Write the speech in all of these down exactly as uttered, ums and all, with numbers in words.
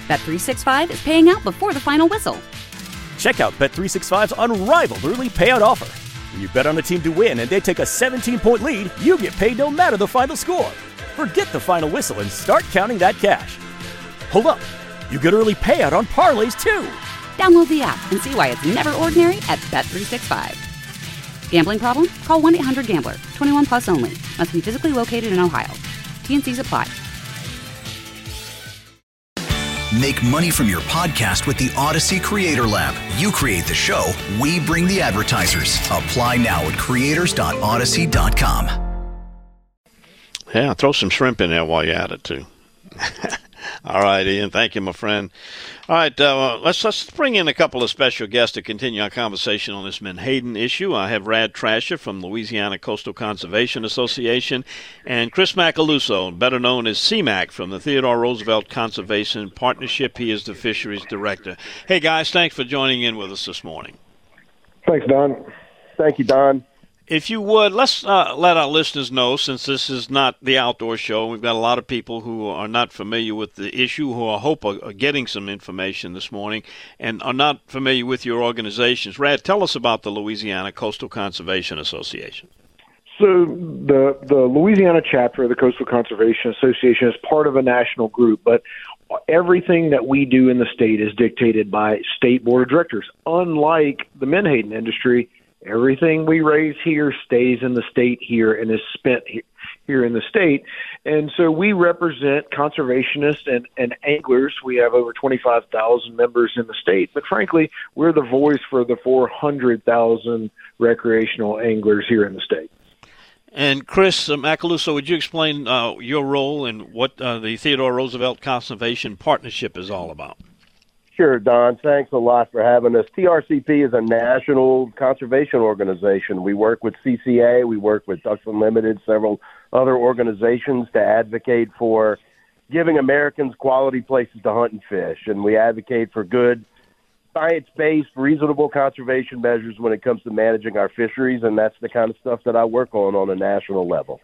Bet three sixty-five is paying out before the final whistle. Check out Bet three sixty-five's unrivaled early payout offer. When you bet on a team to win and they take a seventeen-point lead, you get paid no matter the final score. Forget the final whistle and start counting that cash. Hold up. You get early payout on parlays, too. Download the app and see why it's never ordinary at Bet three sixty-five. Gambling problem? Call one eight hundred gambler. twenty-one plus only. Must be physically located in Ohio. T N Cs apply. Make money from your podcast with the Odyssey Creator Lab. You create the show, we bring the advertisers. Apply now at creators dot odyssey dot com. Yeah, throw some shrimp in there while you're at it, too. All right, Ian. Thank you, my friend. All right, uh, let's let's bring in a couple of special guests to continue our conversation on this Menhaden issue. I have Rad Trasher from Louisiana Coastal Conservation Association and Chris Macaluso, better known as C MAC from the Theodore Roosevelt Conservation Partnership. He is the fisheries director. Hey, guys, thanks for joining in with us this morning. Thanks, Don. Thank you, Don. If you would, let's uh, let our listeners know, since this is not the outdoor show, we've got a lot of people who are not familiar with the issue, who I hope are, are getting some information this morning, and are not familiar with your organizations. Rad, tell us about the Louisiana Coastal Conservation Association. So the the Louisiana chapter of the Coastal Conservation Association is part of a national group, but everything that we do in the state is dictated by state board of directors. Unlike the Menhaden industry, everything we raise here stays in the state here and is spent here in the state. And so we represent conservationists and, and anglers. We have over twenty-five thousand members in the state, but frankly, we're the voice for the four hundred thousand recreational anglers here in the state. And Chris Macaluso, would you explain uh, your role and what uh, the Theodore Roosevelt Conservation Partnership is all about? Sure, Don. Thanks a lot for having us. T R C P is a national conservation organization. We work with C C A, we work with Ducks Unlimited, several other organizations to advocate for giving Americans quality places to hunt and fish. And we advocate for good, science-based, reasonable conservation measures when it comes to managing our fisheries, and that's the kind of stuff that I work on on a national level.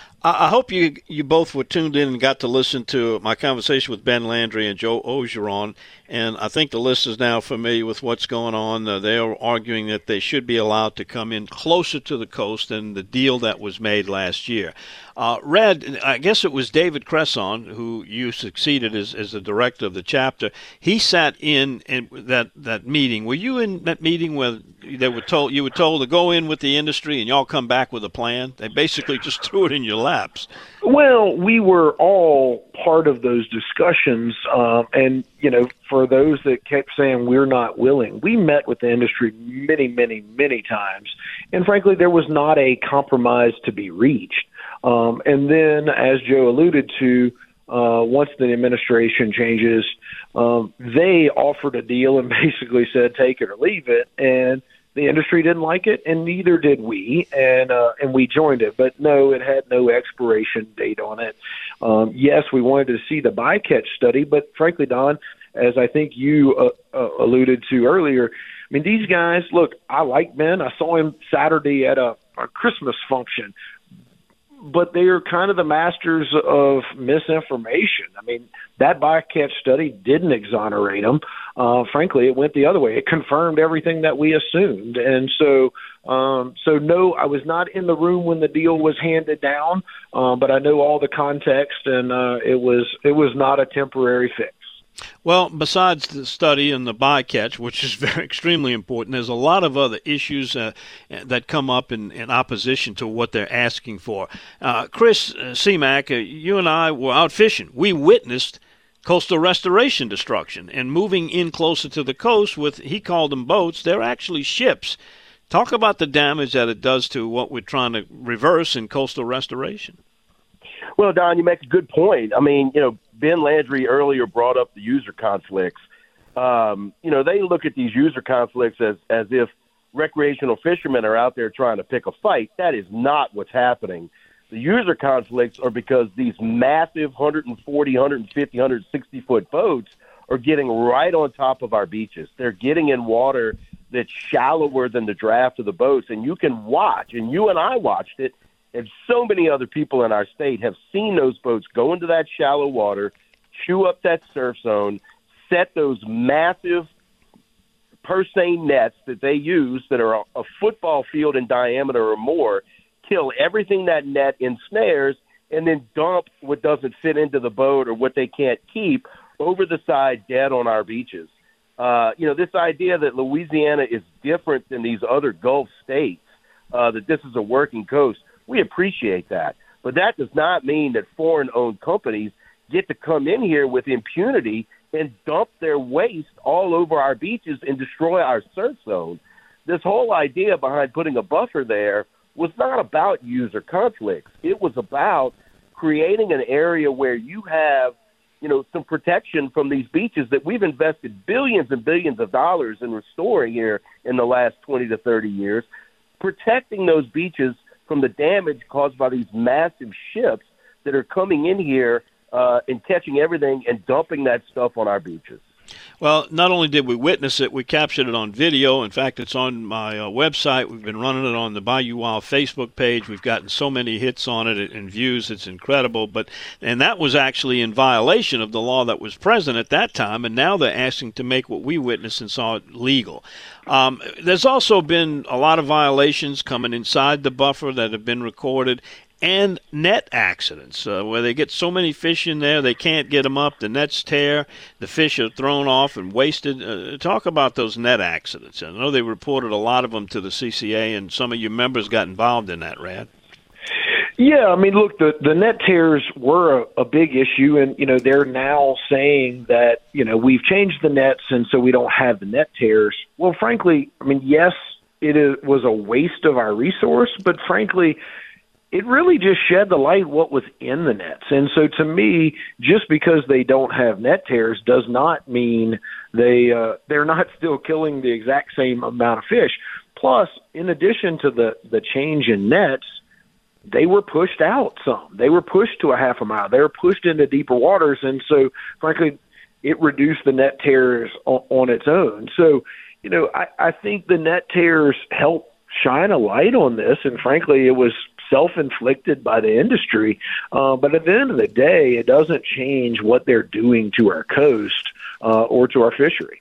I hope you you both were tuned in and got to listen to my conversation with Ben Landry and Joe Ogeron, and I think the listeners now are familiar with what's going on. Uh, they are arguing that they should be allowed to come in closer to the coast than the deal that was made last year. Uh, Red, I guess it was David Cresson, who you succeeded as, as the director of the chapter. He sat in, in that, that meeting. Were you in that meeting where they were told you were told to go in with the industry and y'all come back with a plan? They basically just threw it in your laps. Well, we were all part of those discussions, um, and, you know, for those that kept saying we're not willing, we met with the industry many, many, many times, and frankly, there was not a compromise to be reached. Um, and then, as Joe alluded to, uh, once the administration changes, um, they offered a deal and basically said, take it or leave it, and the industry didn't like it, and neither did we, and uh, and we joined it. But no, it had no expiration date on it. Um, yes, we wanted to see the bycatch study, but frankly, Don, as I think you uh, uh, alluded to earlier, I mean, these guys, look, I like Ben. I saw him Saturday at a, a Christmas function, but they are kind of the masters of misinformation. I mean, that bycatch study didn't exonerate them. Uh, frankly, it went the other way. It confirmed everything that we assumed. And so, um, so no, I was not in the room when the deal was handed down, uh, but I know all the context, and uh, it was it was not a temporary fix. Well, besides the study and the bycatch, which is very extremely important, there's a lot of other issues uh, that come up in, in opposition to what they're asking for. Uh, Chris uh, C MAC, uh, you and I were out fishing. We witnessed coastal restoration destruction and moving in closer to the coast with, he called them boats, they're actually ships. Talk about the damage that it does to what we're trying to reverse in coastal restoration. Well, Don, you make a good point. I mean, you know, Ben Landry earlier brought up the user conflicts. Um, you know, they look at these user conflicts as, as if recreational fishermen are out there trying to pick a fight. That is not what's happening. The user conflicts are because these massive one forty, one fifty, one sixty foot boats are getting right on top of our beaches. They're getting in water that's shallower than the draft of the boats, and you can watch, and you and I watched it, and so many other people in our state have seen those boats go into that shallow water, chew up that surf zone, set those massive purse seine nets that they use that are a, a football field in diameter or more, kill everything that net ensnares, and then dump what doesn't fit into the boat or what they can't keep over the side dead on our beaches. Uh, you know, this idea that Louisiana is different than these other Gulf states, uh, that this is a working coast, we appreciate that. But that does not mean that foreign-owned companies get to come in here with impunity and dump their waste all over our beaches and destroy our surf zone. This whole idea behind putting a buffer there was not about user conflicts. It was about creating an area where you have, you know, some protection from these beaches that we've invested billions and billions of dollars in restoring here in the last twenty to thirty years, protecting those beaches from the damage caused by these massive ships that are coming in here uh, and catching everything and dumping that stuff on our beaches. Well, not only did we witness it, we captured it on video. In fact, it's on my uh, website. We've been running it on the Bayou Wild Facebook page. We've gotten so many hits on it and views. It's incredible. But and that was actually in violation of the law that was present at that time, and now they're asking to make what we witnessed and saw legal. Um, there's also been a lot of violations coming inside the buffer that have been recorded, and net accidents uh, where they get so many fish in there they can't get them up, the nets tear, the fish are thrown off and wasted. Uh, talk about those net accidents. I know they reported a lot of them to the C C A, and some of your members got involved in that, Rad. Yeah, I mean, look, the, the net tears were a, a big issue, and, you know, they're now saying that, you know, we've changed the nets and so we don't have the net tears. Well, frankly, I mean, yes, it is, was a waste of our resource, but frankly, it really just shed the light what was in the nets. And so to me, just because they don't have net tears does not mean they, uh, they're not still killing the exact same amount of fish. Plus, in addition to the, the change in nets, they were pushed out some. They were pushed to a half a mile. They were pushed into deeper waters. And so, frankly, it reduced the net tears on, on its own. So, you know, I, I think the net tears help shine a light on this. And frankly, it was self-inflicted by the industry. Uh, but at the end of the day, it doesn't change what they're doing to our coast uh, or to our fishery.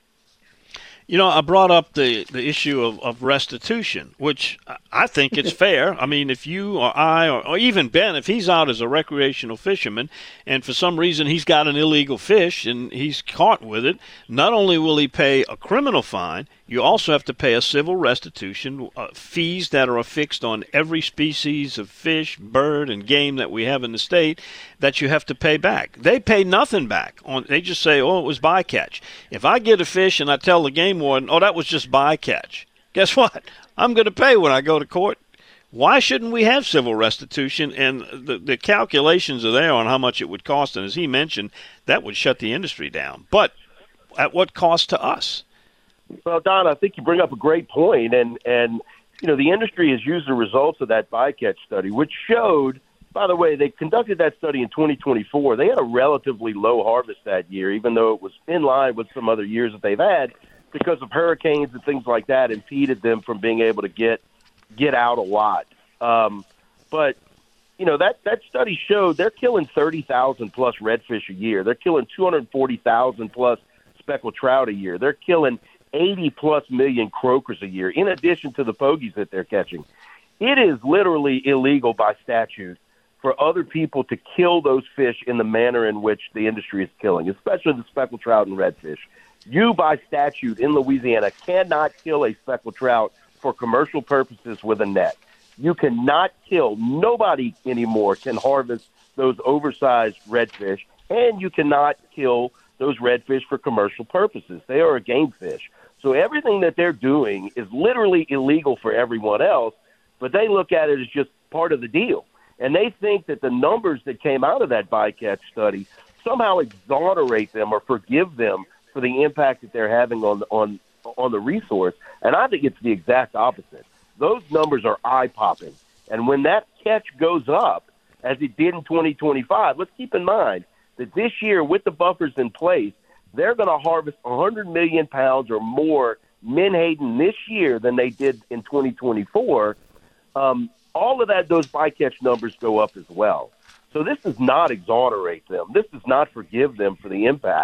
You know, I brought up the, the issue of, of restitution, which I think it's fair. I mean, if you or I or, or even Ben, if he's out as a recreational fisherman and for some reason he's got an illegal fish and he's caught with it, not only will he pay a criminal fine, you also have to pay a civil restitution, uh, fees that are affixed on every species of fish, bird, and game that we have in the state that you have to pay back. They pay nothing back. On They just say, oh, it was bycatch. If I get a fish and I tell the game warden, oh, that was just bycatch, guess what? I'm going to pay when I go to court. Why shouldn't we have civil restitution? And the, the calculations are there on how much it would cost. And as he mentioned, that would shut the industry down. But at what cost to us? Well, Don, I think you bring up a great point, and, and you know, the industry has used the results of that bycatch study, which showed, by the way, they conducted that study in twenty twenty-four. They had a relatively low harvest that year, even though it was in line with some other years that they've had, because of hurricanes and things like that impeded them from being able to get get out a lot. Um, but, you know, that, that study showed they're killing thirty thousand plus redfish a year. They're killing two hundred forty thousand plus speckled trout a year. They're killing eighty plus million croakers a year, in addition to the pogies that they're catching. It is literally illegal by statute for other people to kill those fish in the manner in which the industry is killing, especially the speckled trout and redfish. You, by statute in Louisiana, cannot kill a speckled trout for commercial purposes with a net. You cannot kill, nobody anymore can harvest those oversized redfish, and you cannot kill those redfish for commercial purposes. They are a game fish. So everything that they're doing is literally illegal for everyone else, but they look at it as just part of the deal. And they think that the numbers that came out of that bycatch study somehow exonerate them or forgive them for the impact that they're having on on on the resource. And I think it's the exact opposite. Those numbers are eye-popping. And when that catch goes up, as it did in twenty twenty-five, let's keep in mind that this year, with the buffers in place, they're going to harvest one hundred million pounds or more menhaden this year than they did in twenty twenty-four. Um, all of that, those bycatch numbers go up as well. So this does not exonerate them. This does not forgive them for the impact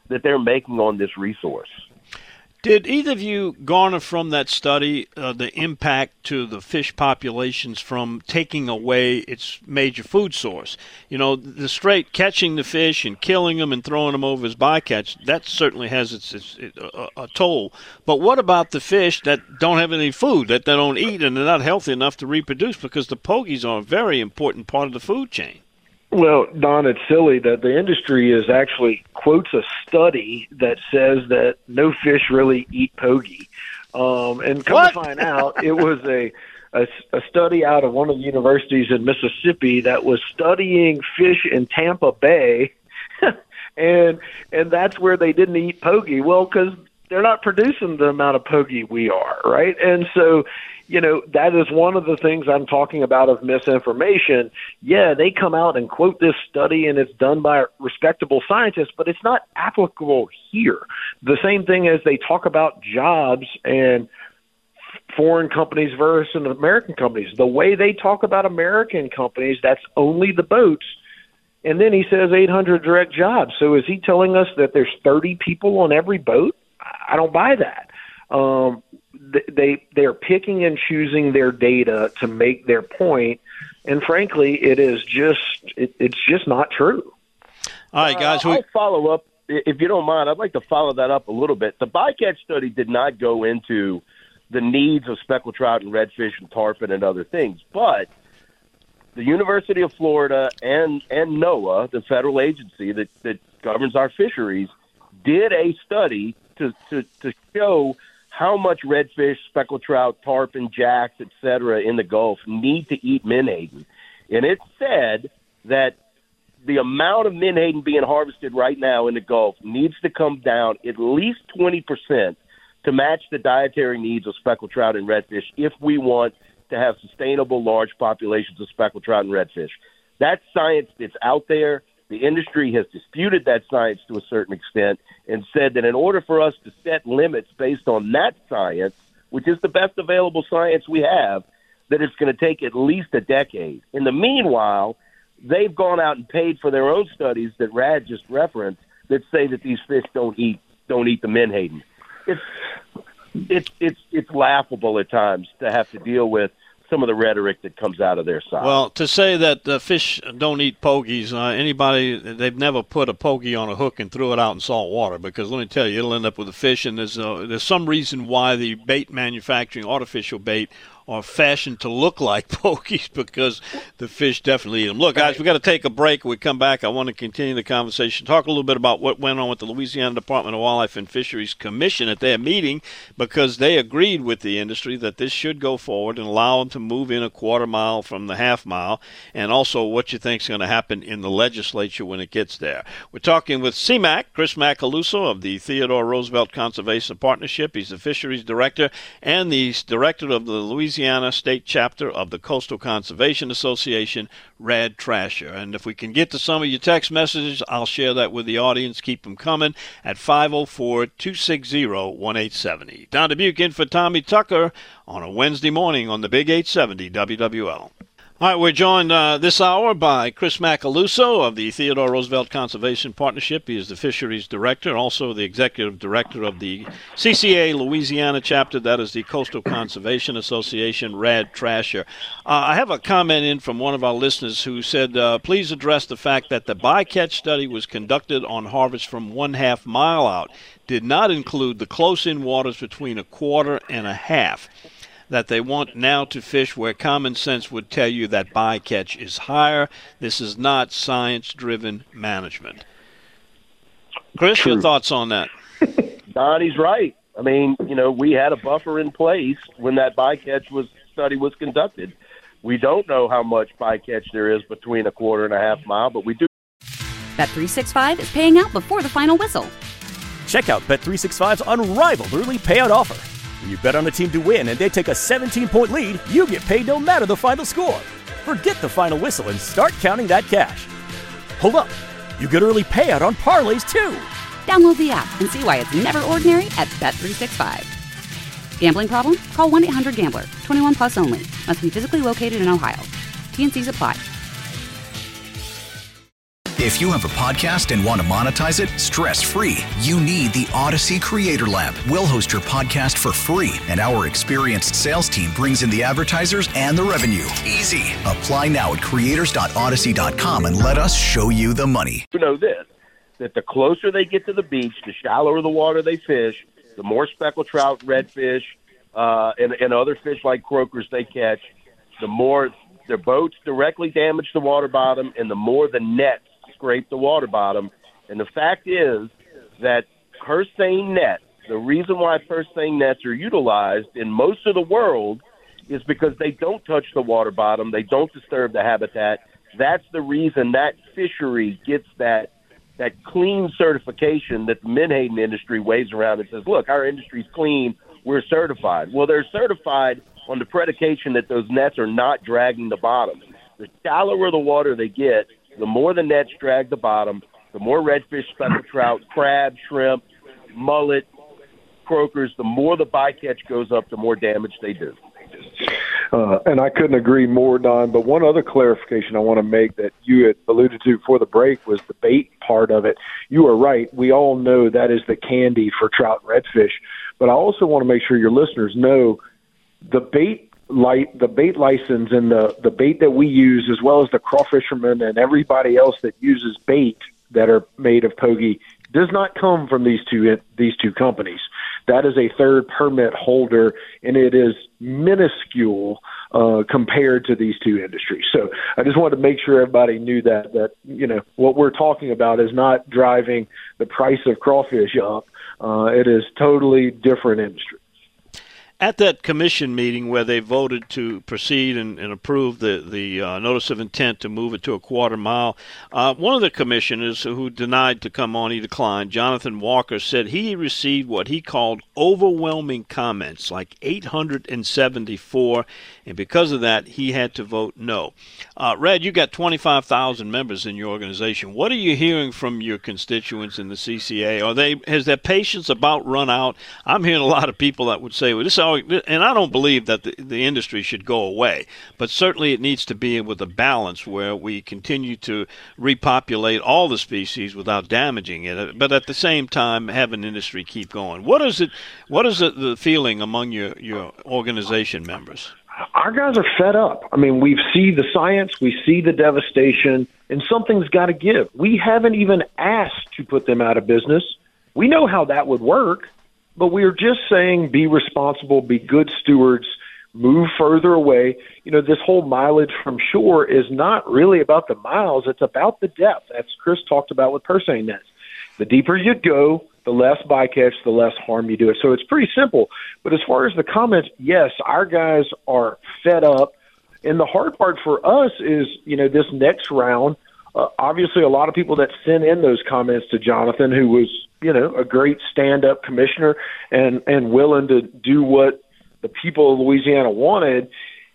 that they're making on this resource. Did either of you garner from that study uh, the impact to the fish populations from taking away its major food source? You know, the straight catching the fish and killing them and throwing them over as bycatch, that certainly has its, its, its a, a toll. But what about the fish that don't have any food, that they don't eat, and they're not healthy enough to reproduce? Because the pogies are a very important part of the food chain. Well, Don, it's silly that the industry is actually quotes a study that says that no fish really eat pogie. Um, and come What? to find out, it was a, a, a study out of one of the universities in Mississippi that was studying fish in Tampa Bay, and and that's where they didn't eat pogie. Well, because they're not producing the amount of pogie we are, right? And so, you know, that is one of the things I'm talking about of misinformation. Yeah, they come out and quote this study, and it's done by respectable scientists, but it's not applicable here. The same thing as they talk about jobs and foreign companies versus American companies. The way they talk about American companies, that's only the boats. And then he says eight hundred direct jobs. So is he telling us that there's thirty people on every boat? I don't buy that. Um, they they're picking and choosing their data to make their point, and frankly, it is just it, it's just not true. All right, guys. Uh, we- I'll follow up, if you don't mind. I'd like to follow that up a little bit. The bycatch study did not go into the needs of speckled trout and redfish and tarpon and other things, but the University of Florida and and NOAA, the federal agency that, that governs our fisheries, did a study to, to, to show how much redfish, speckled trout, tarpon, jacks, et cetera, in the Gulf need to eat menhaden. And it said that the amount of menhaden being harvested right now in the Gulf needs to come down at least twenty percent to match the dietary needs of speckled trout and redfish if we want to have sustainable large populations of speckled trout and redfish. That's science that's out there. The industry has disputed that science to a certain extent and said that in order for us to set limits based on that science, which is the best available science we have, that it's going to take at least a decade. In the meanwhile, they've gone out and paid for their own studies that Rad just referenced that say that these fish don't eat don't eat the menhaden. It's it's it's it's laughable at times to have to deal with some of the rhetoric that comes out of their side. Well, to say that uh, fish don't eat pogies, uh, anybody, they've never put a pogie on a hook and threw it out in salt water, because let me tell you, it'll end up with a fish, and there's, uh, there's some reason why the bait manufacturing, artificial bait, are fashioned to look like pogies, because the fish definitely eat them. Look, guys, we've got to take a break. When we come back, I want to continue the conversation, talk a little bit about what went on with the Louisiana Department of Wildlife and Fisheries Commission at their meeting, because they agreed with the industry that this should go forward and allow them to move in a quarter mile from the half mile, and also what you think is going to happen in the legislature when it gets there. We're talking with C MAC, Chris Macaluso of the Theodore Roosevelt Conservation Partnership. He's the fisheries director and the director of the Louisiana Louisiana State Chapter of the Coastal Conservation Association, Rad Trasher. And if we can get to some of your text messages, I'll share that with the audience. Keep them coming at five oh four, two six zero, one eight seven zero. Don Dubuque in for Tommy Tucker on a Wednesday morning on the Big eight seventy W W L. All right, we're joined uh, this hour by Chris Macaluso of the Theodore Roosevelt Conservation Partnership. He is the fisheries director, also the executive director of the C C A Louisiana chapter. That is the Coastal Conservation Association, Rad Trasher. Uh, I have a comment in from one of our listeners who said, uh, please address the fact that the bycatch study was conducted on harvest from one half mile out, did not include the close-in waters between a quarter and a half, that they want now to fish where common sense would tell you that bycatch is higher. This is not science-driven management. Chris, True. Your thoughts on that? Donnie's right. I mean, you know, we had a buffer in place when that bycatch was study was conducted. We don't know how much bycatch there is between a quarter and a half mile, but we do. Bet three sixty-five is paying out before the final whistle. Check out Bet three sixty-five's unrivaled early payout offer. When you bet on a team to win and they take a seventeen-point lead, you get paid no matter the final score. Forget the final whistle and start counting that cash. Hold up. You get early payout on parlays, too. Download the app and see why it's never ordinary at Bet three sixty-five. Gambling problem? Call one eight hundred gambler. twenty-one plus only. Must be physically located in Ohio. T and C's apply. If you have a podcast and want to monetize it stress-free, you need the Odyssey Creator Lab. We'll host your podcast for free, and our experienced sales team brings in the advertisers and the revenue. Easy. Apply now at creators dot odyssey dot com and let us show you the money. You know this, that the closer they get to the beach, the shallower the water they fish, the more speckled trout, redfish, uh, and, and other fish like croakers they catch, the more their boats directly damage the water bottom, and the more the nets scrape the water bottom. And the fact is that purse seine nets, the reason why purse seine nets are utilized in most of the world is because they don't touch the water bottom. They don't disturb the habitat. That's the reason that fishery gets that that clean certification that the menhaden industry waves around and says, look, our industry's clean, we're certified. Well, they're certified on the predication that those nets are not dragging the bottom. The shallower the water they get, the more the nets drag the bottom, the more redfish, speckled trout, crab, shrimp, mullet, croakers, the more the bycatch goes up, the more damage they do. Uh, and I couldn't agree more, Don. But one other clarification I want to make that you had alluded to before the break was the bait part of it. You are right. We all know that is the candy for trout and redfish. But I also want to make sure your listeners know the bait light, the bait license and the, the bait that we use, as well as the crawfishermen and everybody else that uses bait that are made of Pogie, does not come from these two these two companies. That is a third permit holder, and it is minuscule uh, compared to these two industries. So I just wanted to make sure everybody knew that, that, you know, what we're talking about is not driving the price of crawfish up. Uh, it is totally different industry. At that commission meeting where they voted to proceed and, and approve the, the uh, notice of intent to move it to a quarter mile, uh, one of the commissioners who denied to come on, he declined, Jonathan Walker, said he received what he called overwhelming comments, like eight hundred seventy-four, and because of that, he had to vote no. Uh, Red, you got twenty-five thousand members in your organization. What are you hearing from your constituents in the C C A? Are they has their patience about run out? I'm hearing a lot of people that would say, well, this all, and I don't believe that the, the industry should go away, but certainly it needs to be with a balance where we continue to repopulate all the species without damaging it, but at the same time have an industry keep going. What is it? What is it, the feeling among your, your organization members? Our guys are fed up. I mean, we see the science, we see the devastation, and something's got to give. We haven't even asked to put them out of business. We know how that would work, but we're just saying be responsible, be good stewards, move further away. You know, this whole mileage from shore is not really about the miles. It's about the depth, as Chris talked about with purse seine nets. The deeper you go, the less bycatch, the less harm you do it. So it's pretty simple. But as far as the comments, yes, our guys are fed up. And the hard part for us is, you know, this next round, uh, obviously a lot of people that sent in those comments to Jonathan, who was, you know, a great stand-up commissioner and, and willing to do what the people of Louisiana wanted,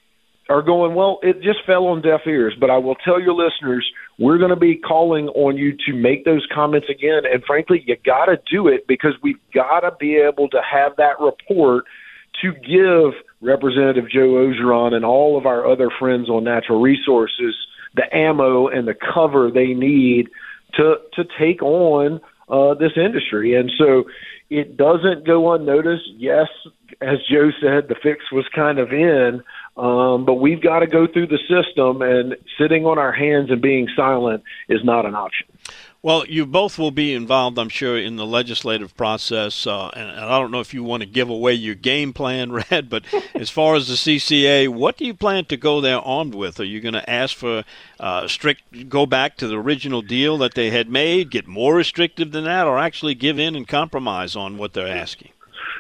are going, well, it just fell on deaf ears. But I will tell your listeners, we're going to be calling on you to make those comments again. And frankly, you got to do it because we've got to be able to have that report to give Representative Joe Orgeron and all of our other friends on natural resources the ammo and the cover they need to to take on uh, this industry. And so it doesn't go unnoticed. Yes, as Joe said, the fix was kind of in, um, but we've got to go through the system, and sitting on our hands and being silent is not an option. Well, you both will be involved, I'm sure, in the legislative process, uh, and, and I don't know if you want to give away your game plan, Red, but as far as the C C A, what do you plan to go there armed with? Are you going to ask for uh, strict, go back to the original deal that they had made, get more restrictive than that, or actually give in and compromise on what they're asking?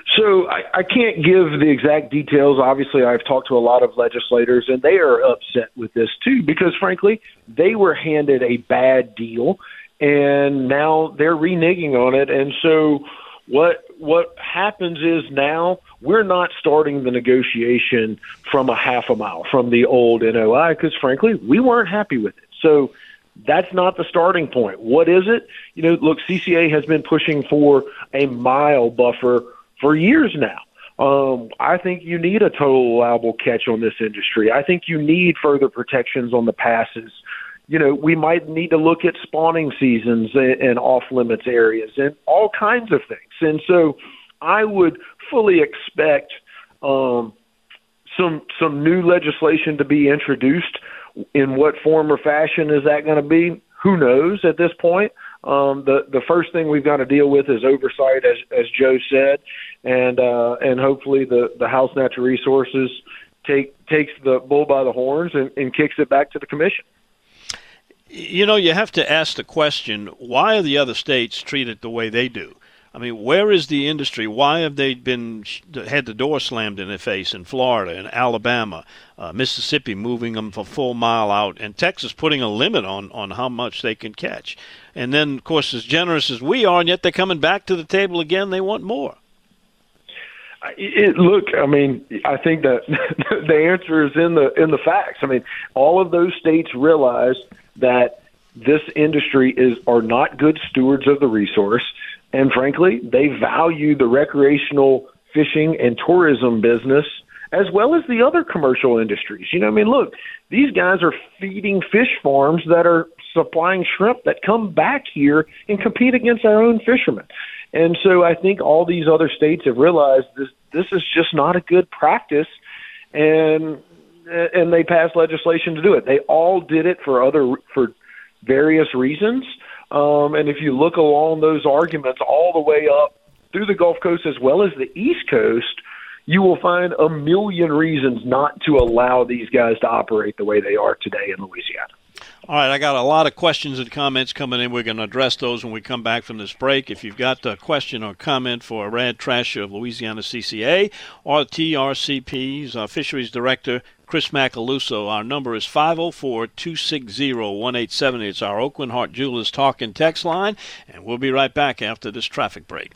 So I, I can't give the exact details. Obviously, I've talked to a lot of legislators, and they are upset with this too because, frankly, they were handed a bad deal, and now they're reneging on it. And so what what happens is now we're not starting the negotiation from a half a mile from the old N O I because, frankly, we weren't happy with it. So that's not the starting point. What is it? You know, look, C C A has been pushing for a mile buffer for years now. Um, I think you need a total allowable catch on this industry. I think you need further protections on the passes. you know, we might need to look at spawning seasons and off-limits areas and all kinds of things. And so I would fully expect um, some some new legislation to be introduced. In what form or fashion is that going to be? Who knows at this point? Um, the the first thing we've got to deal with is oversight, as as Joe said, and uh, and hopefully the, the House Natural Resources take takes the bull by the horns and, and kicks it back to the commission. You know, you have to ask the question: why are the other states treated the way they do? I mean, where is the industry? Why have they been had the door slammed in their face in Florida and Alabama, uh, Mississippi moving them a full mile out, and Texas putting a limit on, on how much they can catch? And then, of course, as generous as we are, and yet they're coming back to the table again. They want more. It, look, I mean, I think that the answer is in the in the facts. I mean, all of those states realize that this industry is are not good stewards of the resource. And frankly, they value the recreational fishing and tourism business as well as the other commercial industries. You know, I mean, look, these guys are feeding fish farms that are supplying shrimp that come back here and compete against our own fishermen. And so I think all these other states have realized this this is just not a good practice, and and they passed legislation to do it. They all did it for other for various reasons. Um, and if you look along those arguments all the way up through the Gulf Coast as well as the East Coast, you will find a million reasons not to allow these guys to operate the way they are today in Louisiana. All right, I got a lot of questions and comments coming in. We're going to address those when we come back from this break. If you've got a question or comment for Rad Trasher of Louisiana C C A or T R C P's uh, Fisheries Director, Chris Macaluso, our number is five oh four, two six zero, one eight seven zero. It's our Oakland Heart Jewelers Talk and Text line, and we'll be right back after this traffic break.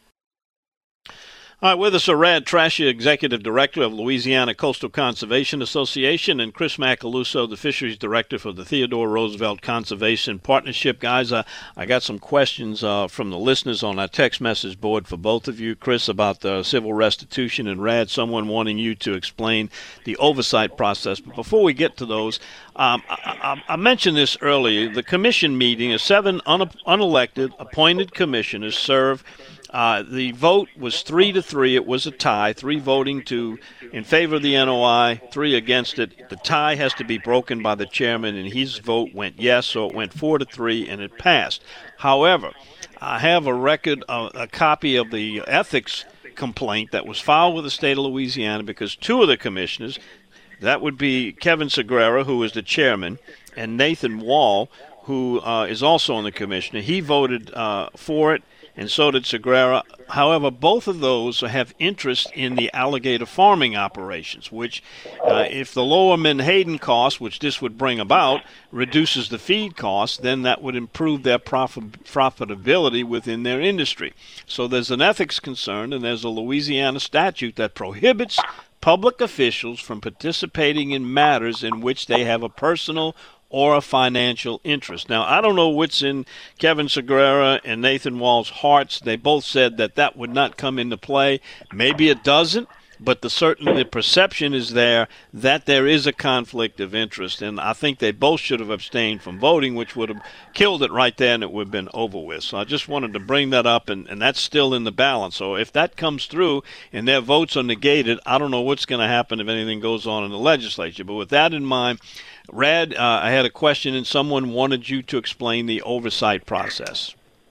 All right, with us are Rad Trasher, Executive Director of Louisiana Coastal Conservation Association, and Chris Macaluso, the Fisheries Director for the Theodore Roosevelt Conservation Partnership. Guys, uh, I got some questions uh, from the listeners on our text message board for both of you. Chris, about the civil restitution, and Rad, someone wanting you to explain the oversight process. But before we get to those, um, I, I, I mentioned this earlier. The commission meeting is seven un- unelected appointed commissioners serve. Uh, the vote was three to three. It was a tie, three voting to in favor of the N O I, three against it. The tie has to be broken by the chairman, and his vote went yes, so it went four to three, and it passed. However, I have a record, uh, a copy of the ethics complaint that was filed with the state of Louisiana because two of the commissioners, that would be Kevin Segrera, who is the chairman, and Nathan Wall, who uh, is also on the commission. He voted uh, for it, and so did Segrera. However, both of those have interest in the alligator farming operations, which, uh, if the lower menhaden cost, which this would bring about, reduces the feed cost, then that would improve their profit, profitability within their industry. So there's an ethics concern, and there's a Louisiana statute that prohibits public officials from participating in matters in which they have a personal or a financial interest. Now, I don't know what's in Kevin Segrera and Nathan Wall's hearts. They both said that that would not come into play. Maybe it doesn't, but the certain the perception is there that there is a conflict of interest, and I think they both should have abstained from voting, which would have killed it right there, and it would have been over with. So I just wanted to bring that up, and, and that's still in the balance. So if that comes through and their votes are negated, I don't know what's going to happen if anything goes on in the legislature. But with that in mind, Rad, uh, I had a question, and someone wanted you to explain the oversight process.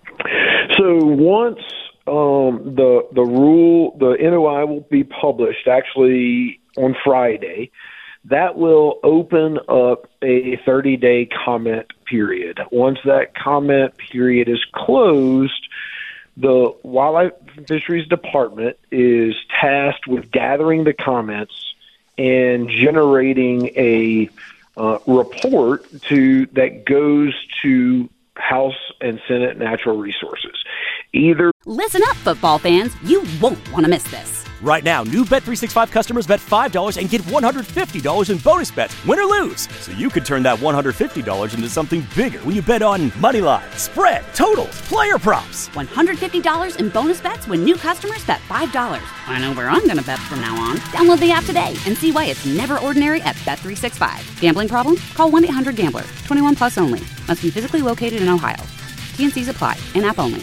So once um, the the rule, the N O I will be published actually on Friday, that will open up a thirty-day comment period. Once that comment period is closed, the Wildlife and Fisheries Department is tasked with gathering the comments and generating a Uh, report to that goes to House and Senate Natural Resources. Either Listen up, football fans. You won't want to miss this. Right now, new Bet three sixty-five customers bet five dollars and get one hundred fifty dollars in bonus bets, win or lose. So you could turn that one hundred fifty dollars into something bigger when you bet on money line, spread, totals, player props. one hundred fifty dollars in bonus bets when new customers bet five dollars. I know where I'm going to bet from now on. Download the app today and see why it's never ordinary at Bet three sixty-five. Gambling problem? Call one eight hundred gambler. twenty-one plus only. Must be physically located in Ohio. T N Cs apply. In-app only.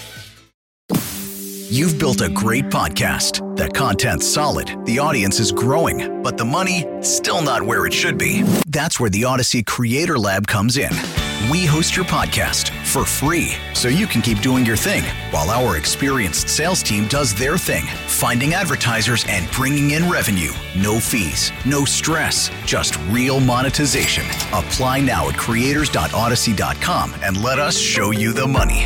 You've built a great podcast. The content's solid, the audience is growing, but the money, still not where it should be. That's where the Odyssey Creator Lab comes in. We host your podcast for free, so you can keep doing your thing, while our experienced sales team does their thing, finding advertisers and bringing in revenue. No fees, no stress, just real monetization. Apply now at creators dot odyssey dot com and let us show you the money.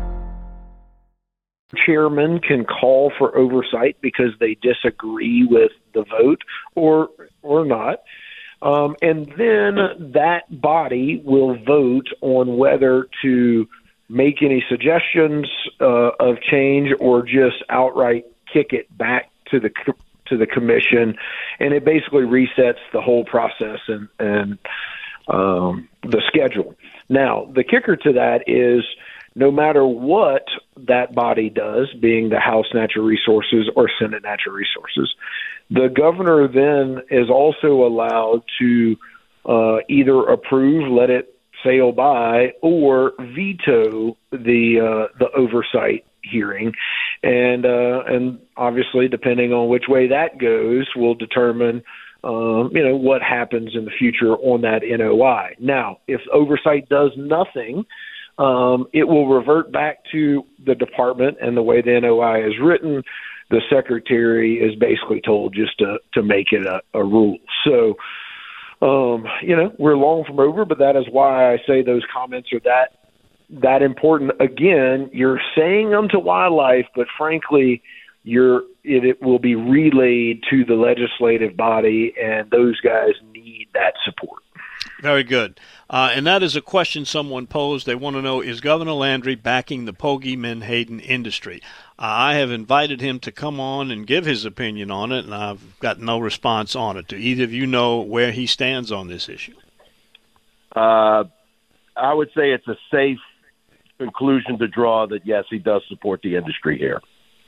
Chairman can call for oversight because they disagree with the vote or or not. Um, and then that body will vote on whether to make any suggestions uh, of change or just outright kick it back to the to the commission, and it basically resets the whole process and and um, the schedule. Now, the kicker to that is, no matter what that body does, being the House Natural Resources or Senate Natural Resources, the governor then is also allowed to uh, either approve, let it sail by, or veto the uh, the oversight hearing, and uh, and obviously, depending on which way that goes, will determine um, you know what happens in the future on that N O I. Now, if oversight does nothing, Um, it will revert back to the department, and the way the N O I is written, the secretary is basically told just to, to make it a, a rule. So, um, you know, we're long from over, but that is why I say those comments are that that important. Again, you're saying them to wildlife, but frankly, you're it, it will be relayed to the legislative body, and those guys need that support. Very good. Uh, and that is a question someone posed. They want to know, is Governor Landry backing the Pogie Menhaden industry? Uh, I have invited him to come on and give his opinion on it, and I've got no response on it. Do either of you know where he stands on this issue? Uh, I would say it's a safe conclusion to draw that, yes, he does support the industry here.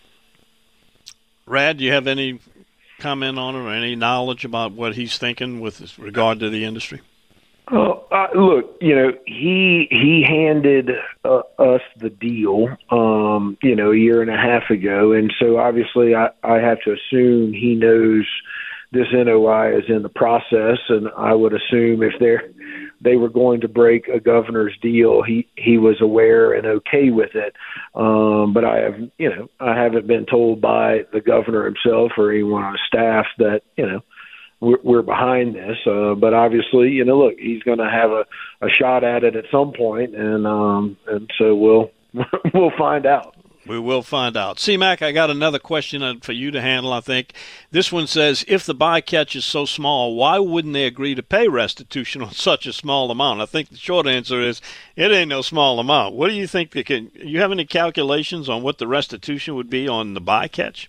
Rad, do you have any comment on it or any knowledge about what he's thinking with regard to the industry? Oh, uh, look, you know, he he handed uh, us the deal, um, you know, a year and a half ago, and so obviously I, I have to assume he knows this N O I is in the process, and I would assume if they they were going to break a governor's deal, he he was aware and okay with it. Um, but I have, you know, I haven't been told by the governor himself or anyone on staff that, you know, we're, we're behind this. Uh, but obviously, you know, look, he's going to have a, a shot at it at some point, and um, and so we'll we'll find out. We will find out. C-Mac, I got another question for you to handle, I think. This one says, if the bycatch is so small, why wouldn't they agree to pay restitution on such a small amount? I think the short answer is it ain't no small amount. What do you think? They can, you have any calculations on what the restitution would be on the bycatch?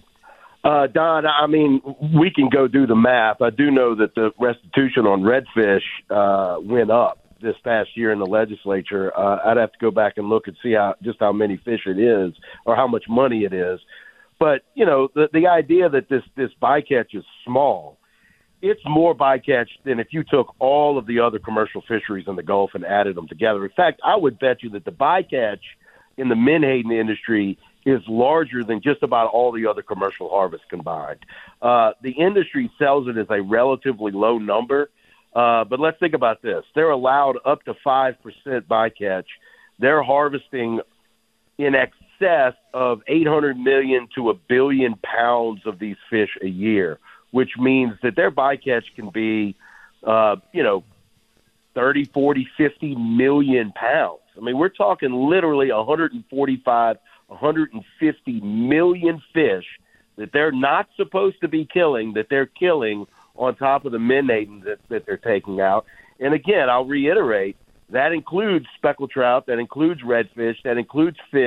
Uh, Don, I mean, we can go do the math. I do know that the restitution on redfish uh, went up this past year in the legislature. Uh, I'd have to go back and look and see how just how many fish it is or how much money it is. But, you know, the, the idea that this, this bycatch is small, it's more bycatch than if you took all of the other commercial fisheries in the Gulf and added them together. In fact, I would bet you that the bycatch in the menhaden industry is larger than just about all the other commercial harvests combined. Uh, the industry sells it as a relatively low number. Uh, but let's think about this. They're allowed up to five percent bycatch. They're harvesting in excess of eight hundred million to a billion pounds of these fish a year, which means that their bycatch can be, uh, you know, thirty, forty, fifty million pounds. I mean, we're talking literally one hundred forty-five, one hundred fifty million fish that they're not supposed to be killing, that they're killing on top of the menhaden that, that they're taking out. And again, I'll reiterate, that includes speckled trout, that includes redfish, that includes fish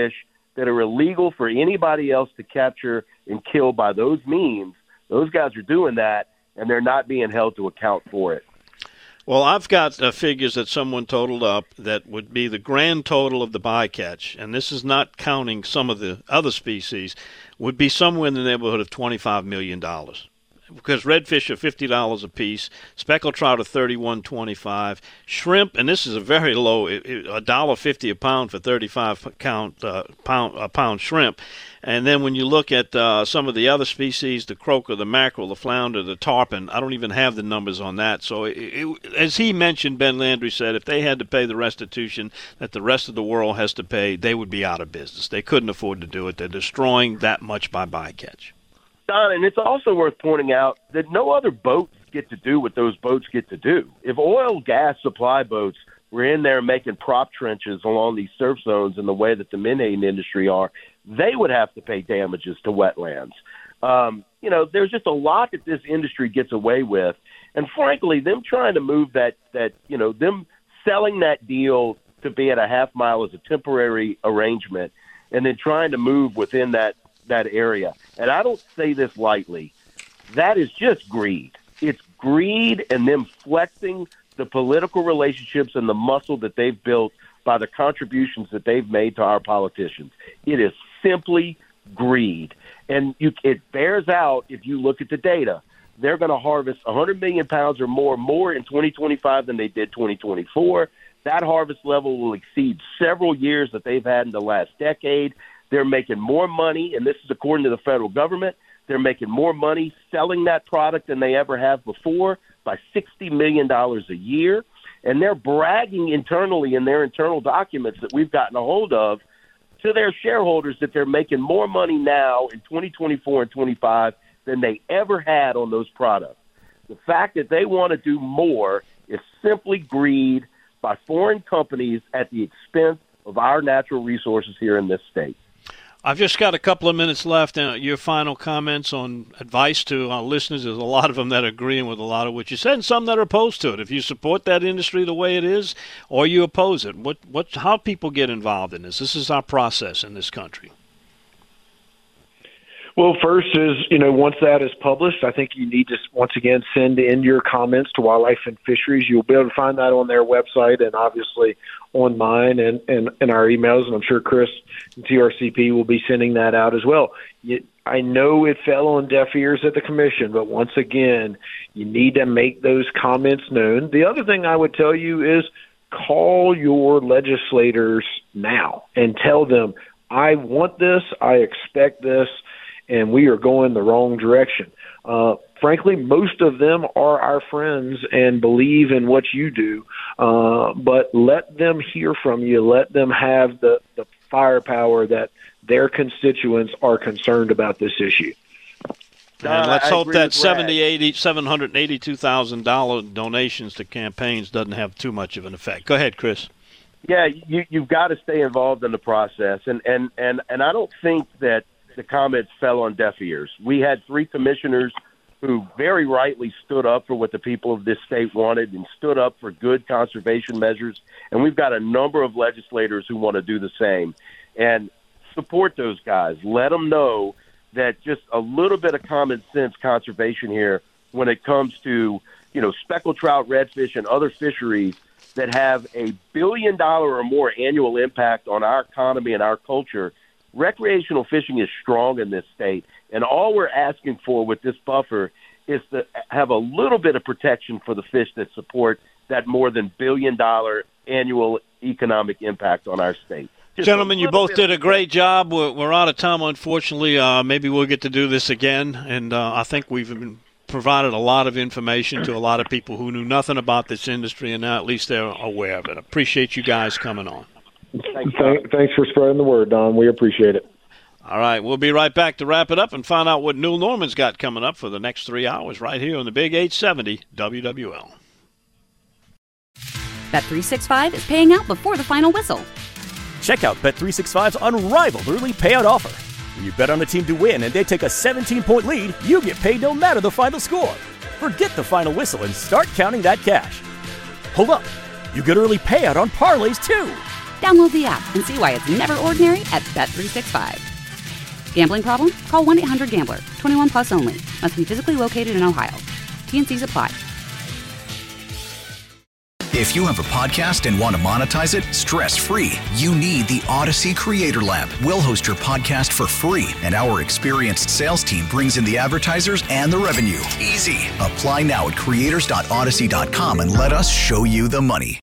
that are illegal for anybody else to capture and kill by those means, those guys are doing that, and they're not being held to account for it. Well, I've got uh, figures that someone totaled up that would be the grand total of the bycatch, and this is not counting some of the other species, would be somewhere in the neighborhood of twenty-five million dollars. Because redfish are fifty dollars a piece, speckled trout are thirty-one twenty-five, shrimp, and this is a very low, a dollar fifty a pound for thirty-five count uh, pound a pound shrimp, and then when you look at uh, some of the other species, the croaker, the mackerel, the flounder, the tarpon, I don't even have the numbers on that. So, it, it, as he mentioned, Ben Landry said, if they had to pay the restitution that the rest of the world has to pay, they would be out of business. They couldn't afford to do it. They're destroying that much by bycatch. Don, and it's also worth pointing out that no other boats get to do what those boats get to do. If oil, gas supply boats were in there making prop trenches along these surf zones in the way that the menhaden industry are, they would have to pay damages to wetlands. Um, you know, there's just a lot that this industry gets away with. And frankly, them trying to move that, that you know, them selling that deal to be at a half mile as a temporary arrangement and then trying to move within that that area. And I don't say this lightly. That is just greed. It's greed and them flexing the political relationships and the muscle that they've built by the contributions that they've made to our politicians. It is simply greed. And you, it bears out if you look at the data. They're going to harvest one hundred million pounds or more, more in twenty twenty-five than they did twenty twenty-four. That harvest level will exceed several years that they've had in the last decade. They're making more money, and this is according to the federal government. They're making more money selling that product than they ever have before by sixty million dollars a year. And they're bragging internally in their internal documents that we've gotten a hold of to their shareholders that they're making more money now in twenty twenty-four and twenty-five than they ever had on those products. The fact that they want to do more is simply greed by foreign companies at the expense of our natural resources here in this state. I've just got a couple of minutes left. Uh, your final comments on advice to our listeners. There's a lot of them that are agreeing with a lot of what you said and some that are opposed to it. If you support that industry the way it is or you oppose it, what, what, how people get involved in this? This is our process in this country. Well, first is, you know, once that is published, I think you need to, once again, send in your comments to Wildlife and Fisheries. You'll be able to find that on their website and obviously on mine and, and, and our emails, and I'm sure Chris and T R C P will be sending that out as well. You, I know it fell on deaf ears at the commission, but once again, you need to make those comments known. The other thing I would tell you is call your legislators now and tell them, I want this, I expect this, and we are going the wrong direction. Uh, frankly, most of them are our friends and believe in what you do, uh, but let them hear from you. Let them have the, the firepower that their constituents are concerned about this issue. And let's hope that seventy, eighty, seven hundred eighty-two thousand dollars donations to campaigns doesn't have too much of an effect. Go ahead, Chris. Yeah, you, you've got to stay involved in the process, and, and, and, and I don't think that the comments fell on deaf ears. We had three commissioners who very rightly stood up for what the people of this state wanted and stood up for good conservation measures, and we've got a number of legislators who want to do the same. And support those guys. Let them know that just a little bit of common sense conservation here when it comes to, you know, speckled trout, redfish, and other fisheries that have a billion dollar or more annual impact on our economy and our culture. Recreational fishing is strong in this state, and all we're asking for with this buffer is to have a little bit of protection for the fish that support that more than billion dollar annual economic impact on our state. Just Gentlemen, you both did a great job. We're, we're out of time, unfortunately. Uh, maybe we'll get to do this again, and uh, I think we've been provided a lot of information to a lot of people who knew nothing about this industry, and now at least they're aware of it. I appreciate you guys coming on. Thanks, Thanks for spreading the word, Don. We appreciate it. All right, we'll be right back to wrap it up and find out what Newell Norman's got coming up for the next three hours right here on the Big eight seventy W W L. Bet three sixty-five is paying out before the final whistle. Check out Bet three sixty-five's unrivaled early payout offer. When you bet on a team to win and they take a seventeen-point lead, you get paid no matter the final score. Forget the final whistle and start counting that cash. Hold up, you get early payout on parlays too. Download the app and see why it's never ordinary at Bet three sixty-five. Gambling problem? Call one eight hundred gambler. twenty-one plus only. Must be physically located in Ohio. T and C's apply. If you have a podcast and want to monetize it stress-free, you need the Odyssey Creator Lab. We'll host your podcast for free, and our experienced sales team brings in the advertisers and the revenue. Easy. Apply now at creators dot odyssey dot com and let us show you the money.